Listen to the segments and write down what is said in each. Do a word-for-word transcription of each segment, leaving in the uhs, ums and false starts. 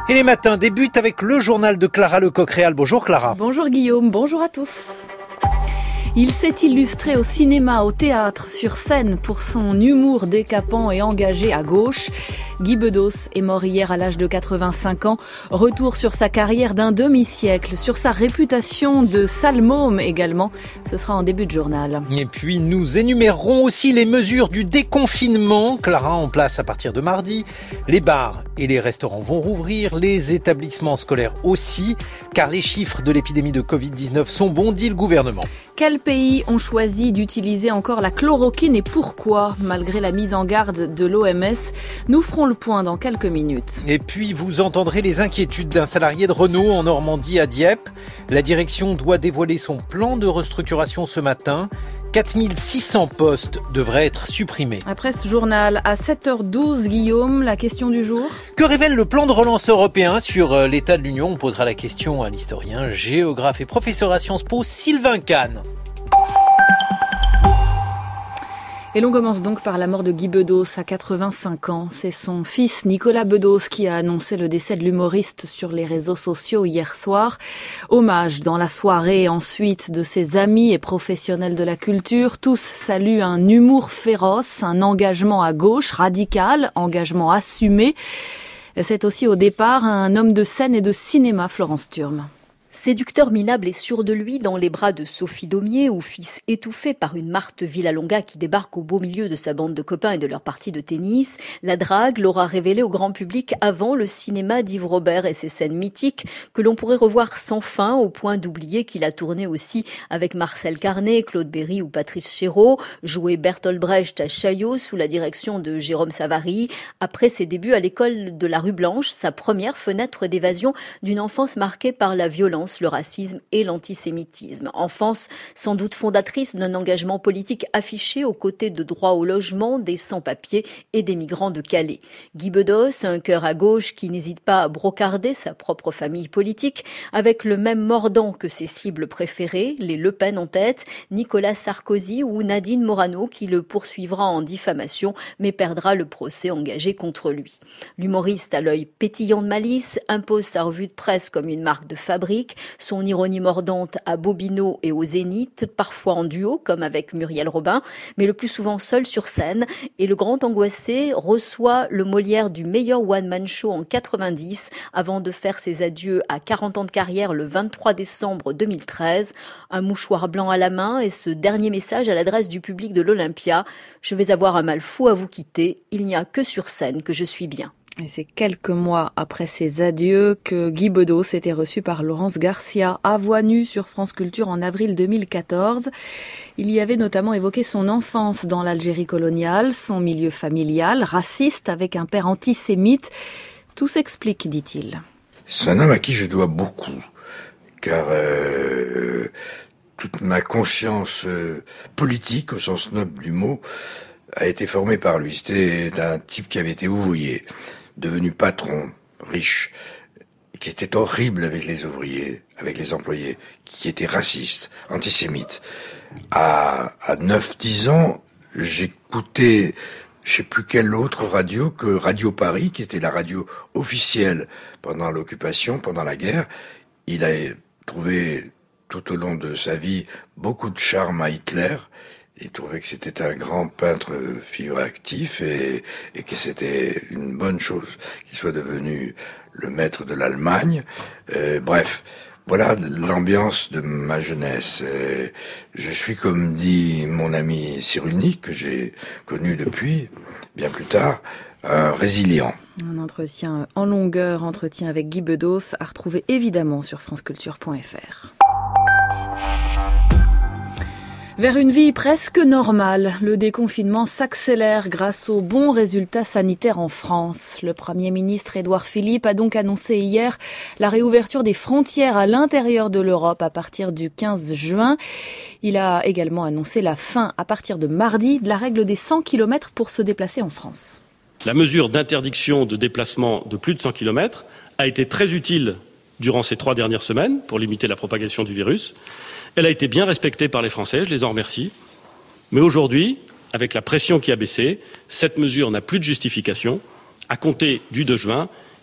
Et les matins débutent avec le journal de Clara Lecoq-Réal. Bonjour Clara. Bonjour Guillaume, bonjour à tous. Il s'est illustré au cinéma, au théâtre, sur scène pour son humour décapant et engagé à gauche. Guy Bedos est mort hier à l'âge de quatre-vingt-cinq ans. Retour sur sa carrière d'un demi-siècle, sur sa réputation de sale môme également. Ce sera en début de journal. Et puis nous énumérerons aussi les mesures du déconfinement. Clara, en place à partir de mardi. Les bars et les restaurants vont rouvrir, les établissements scolaires aussi, car les chiffres de l'épidémie de covid dix-neuf sont bons, dit le gouvernement. Quels pays ont choisi d'utiliser encore la chloroquine et pourquoi, malgré la mise en garde de l'O M S? Nous ferons le point dans quelques minutes. Et puis vous entendrez les inquiétudes d'un salarié de Renault en Normandie à Dieppe. La direction doit dévoiler son plan de restructuration ce matin. quatre mille six cents postes devraient être supprimés. Après ce journal, à sept heures douze, Guillaume, la question du jour. Que révèle le plan de relance européen sur l'état de l'Union? On posera la question à l'historien, géographe et professeur à Sciences Po, Sylvain Kahn. Et l'on commence donc par la mort de Guy Bedos à quatre-vingt-cinq ans. C'est son fils Nicolas Bedos qui a annoncé le décès de l'humoriste sur les réseaux sociaux hier soir. Hommage dans la soirée ensuite de ses amis et professionnels de la culture. Tous saluent un humour féroce, un engagement à gauche, radical, engagement assumé. C'est aussi au départ un homme de scène et de cinéma, Florence Thurm. Séducteur minable et sûr de lui dans les bras de Sophie Daumier ou fils étouffé par une Marthe Villalonga qui débarque au beau milieu de sa bande de copains et de leur partie de tennis, la drague l'aura révélé au grand public avant le cinéma d'Yves Robert et ses scènes mythiques que l'on pourrait revoir sans fin au point d'oublier qu'il a tourné aussi avec Marcel Carné, Claude Berry ou Patrice Chéreau, joué Bertolt Brecht à Chaillot sous la direction de Jérôme Savary, après ses débuts à l'école de la Rue Blanche, sa première fenêtre d'évasion d'une enfance marquée par la violence, le racisme et l'antisémitisme. Enfance sans doute fondatrice d'un engagement politique affiché aux côtés de droit au logement, des sans-papiers et des migrants de Calais. Guy Bedos, un cœur à gauche qui n'hésite pas à brocarder sa propre famille politique, avec le même mordant que ses cibles préférées, les Le Pen en tête, Nicolas Sarkozy ou Nadine Morano qui le poursuivra en diffamation mais perdra le procès engagé contre lui. L'humoriste à l'œil pétillant de malice impose sa revue de presse comme une marque de fabrique, son ironie mordante à Bobino et au Zénith, parfois en duo comme avec Muriel Robin, mais le plus souvent seul sur scène. Et le grand angoissé reçoit le Molière du meilleur one-man show en quatre-vingt-dix avant de faire ses adieux à quarante ans de carrière le vingt-trois décembre deux mille treize. Un mouchoir blanc à la main et ce dernier message à l'adresse du public de l'Olympia. Je vais avoir un mal fou à vous quitter. Il n'y a que sur scène que je suis bien. Et c'est quelques mois après ses adieux que Guy Bedos était reçu par Laurence Garcia à Voix nue sur France Culture en avril deux mille quatorze. Il y avait notamment évoqué son enfance dans l'Algérie coloniale, son milieu familial, raciste avec un père antisémite. Tout s'explique, dit-il. C'est un homme à qui je dois beaucoup, car euh, toute ma conscience euh, politique, au sens noble du mot, a été formée par lui. C'était un type qui avait été ouvrier, devenu patron, riche, qui était horrible avec les ouvriers, avec les employés, qui était raciste, antisémite. À, à neuf dix ans, j'écoutais, je sais plus quelle autre radio que Radio Paris, qui était la radio officielle pendant l'occupation, pendant la guerre. Il a trouvé tout au long de sa vie beaucoup de charme à Hitler. Il trouvait que c'était un grand peintre figuratif et, et que c'était une bonne chose qu'il soit devenu le maître de l'Allemagne. Euh, bref, voilà l'ambiance de ma jeunesse. Et je suis, comme dit mon ami Cyrulnik, que j'ai connu depuis, bien plus tard, un résilient. Un entretien en longueur, entretien avec Guy Bedos, à retrouver évidemment sur franceculture point f r. Vers une vie presque normale, le déconfinement s'accélère grâce aux bons résultats sanitaires en France. Le Premier ministre Édouard Philippe a donc annoncé hier la réouverture des frontières à l'intérieur de l'Europe à partir du quinze juin. Il a également annoncé la fin à partir de mardi de la règle des cent kilomètres pour se déplacer en France. La mesure d'interdiction de déplacement de plus de cent kilomètres a été très utile durant ces trois dernières semaines pour limiter la propagation du virus. Elle a été bien respectée par les Français, je les en remercie. Mais aujourd'hui, avec la pression qui a baissé, cette mesure n'a plus de justification. À compter du deux juin,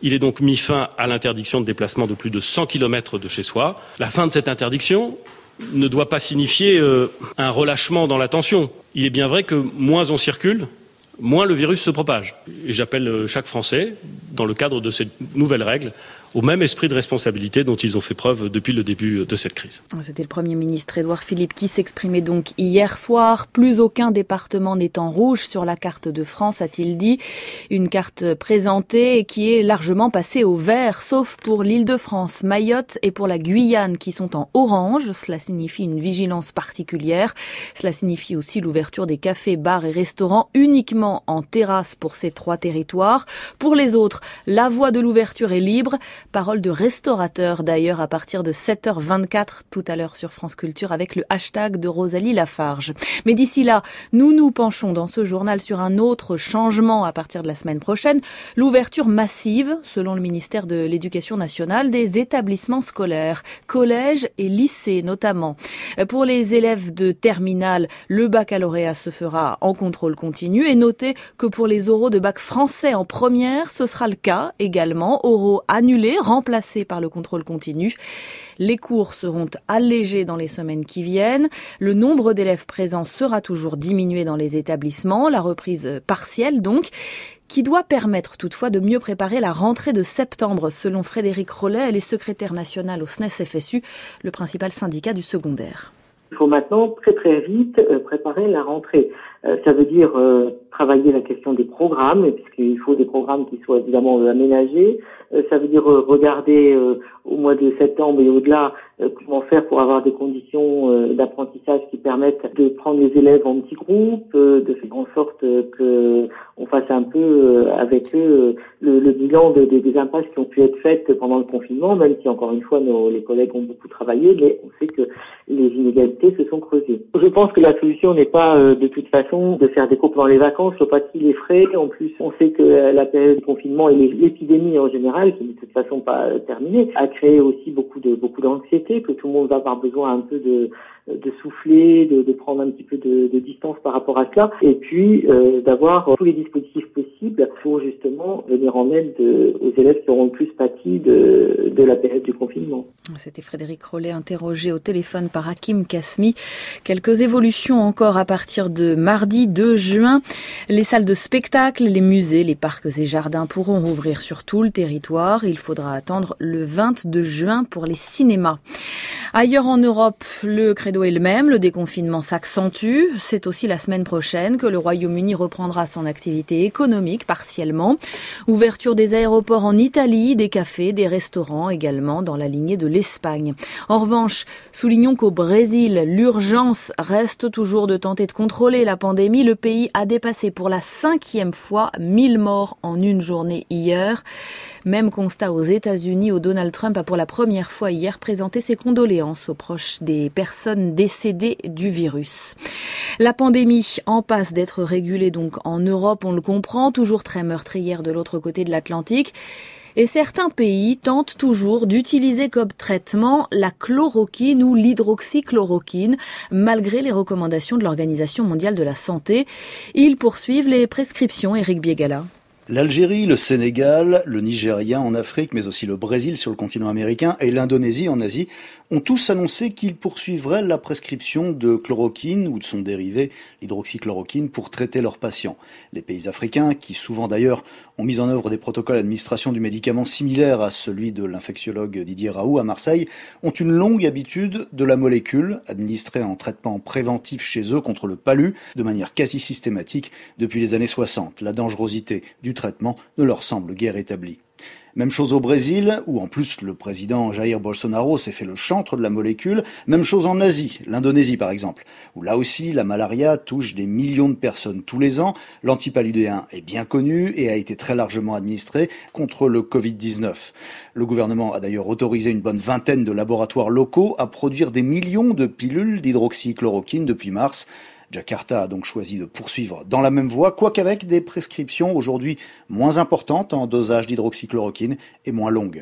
Il est donc mis fin à l'interdiction de déplacement de plus de cent kilomètres de chez soi. La fin de cette interdiction ne doit pas signifier euh, un relâchement dans la tension. Il est bien vrai que moins on circule, moins le virus se propage. Et j'appelle chaque Français, dans le cadre de ces nouvelles règles, au même esprit de responsabilité dont ils ont fait preuve depuis le début de cette crise. C'était le Premier ministre Édouard Philippe qui s'exprimait donc hier soir. Plus aucun département n'est en rouge sur la carte de France, a-t-il dit. Une carte présentée qui est largement passée au vert, sauf pour l'Île-de-France, Mayotte et pour la Guyane qui sont en orange. Cela signifie une vigilance particulière. Cela signifie aussi l'ouverture des cafés, bars et restaurants uniquement en terrasse pour ces trois territoires. Pour les autres, la voie de l'ouverture est libre. Parole de restaurateur d'ailleurs à partir de sept heures vingt-quatre tout à l'heure sur France Culture avec le hashtag de Rosalie Lafarge. Mais d'ici là, nous nous penchons dans ce journal sur un autre changement à partir de la semaine prochaine, l'ouverture massive, selon le ministère de l'Éducation nationale, des établissements scolaires, collèges et lycées notamment. Pour les élèves de terminale, le baccalauréat se fera en contrôle continu et notez que pour les oraux de bac français en première, ce sera le cas également, oraux annulés, remplacés par le contrôle continu. Les cours seront allégés dans les semaines qui viennent. Le nombre d'élèves présents sera toujours diminué dans les établissements. La reprise partielle donc, qui doit permettre toutefois de mieux préparer la rentrée de septembre, selon Frédéric Rollet, elle est secrétaire nationale au S N E S F S U, le principal syndicat du secondaire. Il faut maintenant très très vite euh, préparer la rentrée. Euh, ça veut dire euh, travailler la question des programmes, puisqu'il faut des programmes qui soient évidemment euh, aménagés. Euh, ça veut dire euh, regarder euh, au mois de septembre et au-delà euh, comment faire pour avoir des conditions euh, d'apprentissage qui permettent de prendre les élèves en petits groupes, euh, de faire en sorte euh, que on fasse un peu euh, avec eux euh, le, le bilan de, de, des impasses qui ont pu être faites pendant le confinement, même si encore une fois nos, les collègues ont beaucoup travaillé, mais on sait que les inégalités se sont creusées. Je pense que la solution n'est pas euh, de toute façon de faire des cours pendant les vacances, faut pas qu'il les frais. En plus, on sait que euh, la période de confinement et l'épidémie en général, qui n'est de toute façon pas euh, terminée, a créé aussi beaucoup de beaucoup d'anxiété, que tout le monde va avoir besoin un peu de de souffler, de, de prendre un petit peu de, de distance par rapport à cela, et puis euh, d'avoir tous les dispositifs possibles pour justement venir en aide de, aux élèves qui auront le plus pâti de, de la période du confinement. C'était Frédéric Rollet interrogé au téléphone par Hakim Kasmi. Quelques évolutions encore à partir de mardi deux juin. Les salles de spectacle, les musées, les parcs et jardins pourront rouvrir sur tout le territoire. Il faudra attendre le vingt-deux juin pour les cinémas. Ailleurs en Europe, le credo est le même, le déconfinement s'accentue. C'est aussi la semaine prochaine que le Royaume-Uni reprendra son activité économique partiellement. Ouverture des aéroports en Italie, des cafés, des restaurants également dans la lignée de l'Espagne. En revanche, soulignons qu'au Brésil, l'urgence reste toujours de tenter de contrôler la pandémie. Le pays a dépassé pour la cinquième fois mille morts en une journée hier. Même constat aux États-Unis où Donald Trump a pour la première fois hier présenté ses condoléances aux proches des personnes décédées du virus. La pandémie en passe d'être régulée donc en Europe, on le comprend, toujours très meurtrière de l'autre côté de l'Atlantique. Et certains pays tentent toujours d'utiliser comme traitement la chloroquine ou l'hydroxychloroquine, malgré les recommandations de l'Organisation mondiale de la santé. Ils poursuivent les prescriptions, Éric Biégala. L'Algérie, le Sénégal, le Nigeria en Afrique, mais aussi le Brésil sur le continent américain et l'Indonésie en Asie ont tous annoncé qu'ils poursuivraient la prescription de chloroquine ou de son dérivé, l'hydroxychloroquine, pour traiter leurs patients. Les pays africains, qui souvent d'ailleurs ont mis en œuvre des protocoles d'administration du médicament similaires à celui de l'infectiologue Didier Raoult à Marseille, ont une longue habitude de la molécule, administrée en traitement préventif chez eux contre le palu, de manière quasi systématique depuis les années soixante. La dangerosité du traitement ne leur semble guère établie. Même chose au Brésil, où en plus le président Jair Bolsonaro s'est fait le chantre de la molécule. Même chose en Asie, l'Indonésie par exemple, où là aussi la malaria touche des millions de personnes tous les ans. L'antipaludéen est bien connu et a été très largement administré contre le covid dix-neuf. Le gouvernement a d'ailleurs autorisé une bonne vingtaine de laboratoires locaux à produire des millions de pilules d'hydroxychloroquine depuis mars. Jakarta a donc choisi de poursuivre dans la même voie, quoiqu'avec des prescriptions aujourd'hui moins importantes en dosage d'hydroxychloroquine et moins longues.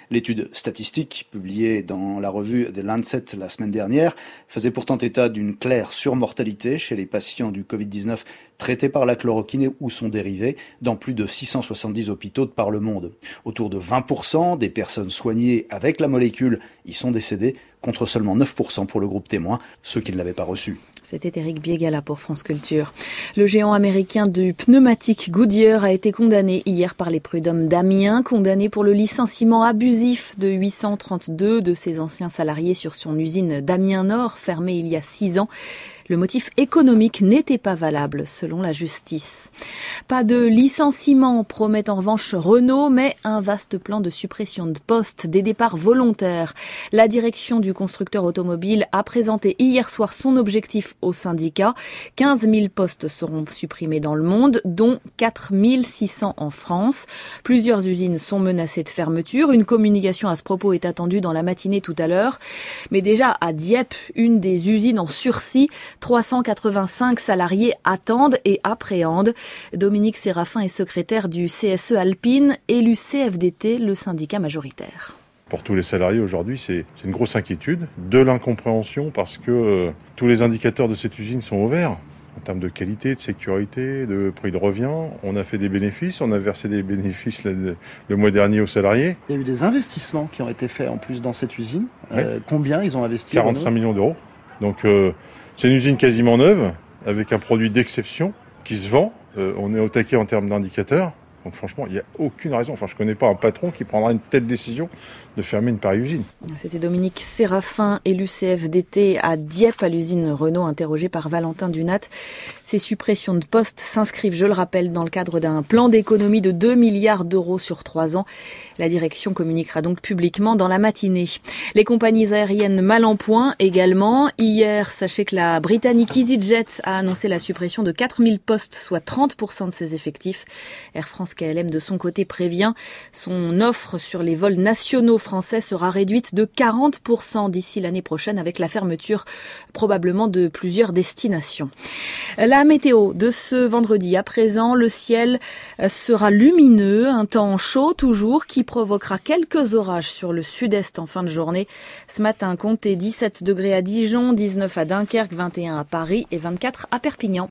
L'étude statistique publiée dans la revue The Lancet la semaine dernière faisait pourtant état d'une claire surmortalité chez les patients du covid dix-neuf traités par la chloroquine ou son dérivé dans plus de six cent soixante-dix hôpitaux de par le monde. Autour de vingt pour cent des personnes soignées avec la molécule y sont décédées, contre seulement neuf pour cent pour le groupe témoin, ceux qui ne l'avaient pas reçu. C'était Éric Biégala pour France Culture. Le géant américain du pneumatique Goodyear a été condamné hier par les prud'hommes d'Amiens, condamné pour le licenciement abusif de huit cent trente-deux de ses anciens salariés sur son usine d'Amiens Nord, fermée il y a six ans. Le motif économique n'était pas valable, selon la justice. Pas de licenciement, promet en revanche Renault, mais un vaste plan de suppression de postes, des départs volontaires. La direction du constructeur automobile a présenté hier soir son objectif au syndicat. quinze mille postes seront supprimés dans le monde, dont quatre mille six cents en France. Plusieurs usines sont menacées de fermeture. Une communication à ce propos est attendue dans la matinée tout à l'heure. Mais déjà, à Dieppe, une des usines en sursis, trois cent quatre-vingt-cinq salariés attendent et appréhendent. Dominique Séraphin est secrétaire du C S E Alpine, élu C F D T, le syndicat majoritaire. Pour tous les salariés aujourd'hui, c'est, c'est une grosse inquiétude, de l'incompréhension parce que euh, tous les indicateurs de cette usine sont au vert. En termes de qualité, de sécurité, de prix de revient, on a fait des bénéfices, on a versé des bénéfices le, le mois dernier aux salariés. Il y a eu des investissements qui ont été faits en plus dans cette usine. Oui. Euh, combien ils ont investi? quarante-cinq millions d'euros. Donc euh, c'est une usine quasiment neuve, avec un produit d'exception qui se vend. Euh, on est au taquet en termes d'indicateurs. Donc franchement, il n'y a aucune raison. Enfin, je ne connais pas un patron qui prendra une telle décision de fermer une pareille usine. C'était Dominique Séraphin, élu C F D T à Dieppe, à l'usine Renault, interrogé par Valentin Dunat. Ces suppressions de postes s'inscrivent, je le rappelle, dans le cadre d'un plan d'économie de deux milliards d'euros sur trois ans. La direction communiquera donc publiquement dans la matinée. Les compagnies aériennes mal en point également. Hier, sachez que la Britannique EasyJet a annoncé la suppression de quatre mille postes, soit trente pour cent de ses effectifs. Air France K L M, de son côté, prévient son offre sur les vols nationaux français sera réduite de quarante pour cent d'ici l'année prochaine, avec la fermeture probablement de plusieurs destinations. La météo de ce vendredi, à présent, le ciel sera lumineux, un temps chaud toujours qui provoquera quelques orages sur le sud-est en fin de journée. Ce matin, comptez dix-sept degrés à Dijon, dix-neuf à Dunkerque, vingt et un à Paris et vingt-quatre à Perpignan.